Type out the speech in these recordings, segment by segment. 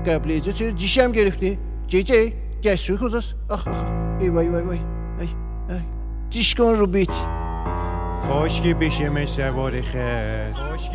قبلیجا چرا جیشم گرفته؟ جی گشتروی کجاست؟ آخ ای وای جیش کن رو بیت. کاش که بشه سوار خیر،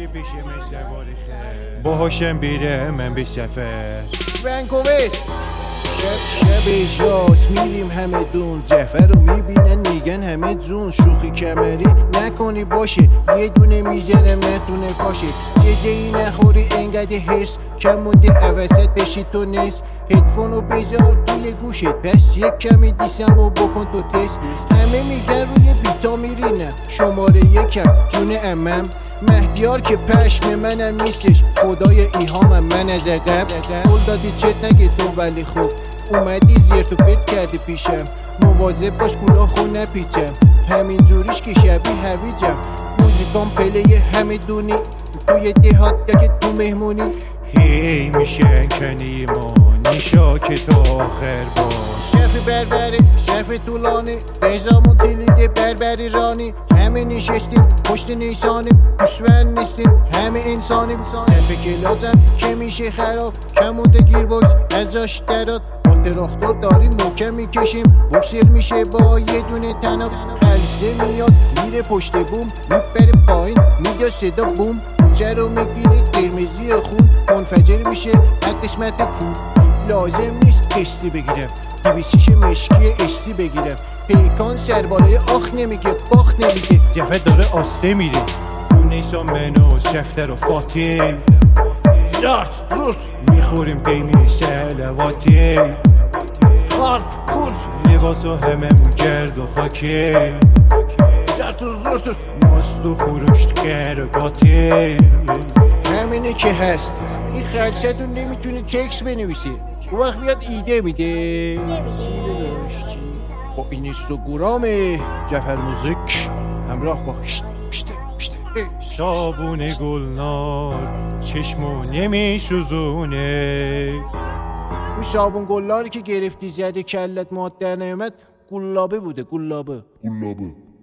باهاشم بیره من به سفر. ونکوور شب شاست میریم همه دون، جعفر رو میبینن میگن همه جون. شوخی کمری نکنی باشه، یه دونه میزنم نتونه پاشه. جی نخوری انقدر حس کم مونده عوضت بشی تو نیست. هدفونو بذار توی گوشت، پس یک کمی دیسم و بکن تو تست. همه میگن روی بیتا میرینم، شماره یکم جون امم. مهدیار که پشم منم نیستش، خدای ایهامم من از عقب. قول دادی چت نگه تو ولی خوب اومدی زیر تو پت کردی پیشم. مواظب باش کلاخو نپیچم، همین جوریش که شبیه هویجم. موزیکام پلی همه دونی، توی دهات یا که تو مهمونی. هی میشن کنی ما نیشا که تا آخر باش. شف بربری شف طولانی، بزامون تلیده بربری رانی. همه نشستیم پشت نیسانیم، دوشمن نیستیم همه انسانیم. صف کلاتم که میشه خراب، کمونده گیر باکس ازاش درات. با تراختور داریم محکم میکشیم، بکسل میشه با یه دونه تناب. خلصه میاد میره پشت بوم، میپره پایین میده صدا بوم. چرا میگیره قرمزی خون، منفجر میشه از قسمت پول. لازم نیست قسطی بگیرم، 206 مشکی استی بگیرم. پیکان سربالای آخ نمیگه باخ نمیگه، جفه داره آسته میره. اون نیسا منو سفتر و فاتی زارت زورت میخوریم قیمی سلواتی. خارب خورد لباسو هممون گرد و خاکی. زرت و زورت ماست و خورشت گرگاتی. همینه که هست. این خلصتون نمیتونه تکس بنویسه، اون وقت بیاد ایده میده. با اینستاگرام جعفر موزیک همراه با صابون گلنار چشمو نمیسوزونه. اون صابون گلناری که گرفتی زده کلت مادر نعمت گلابه بوده، گلابه.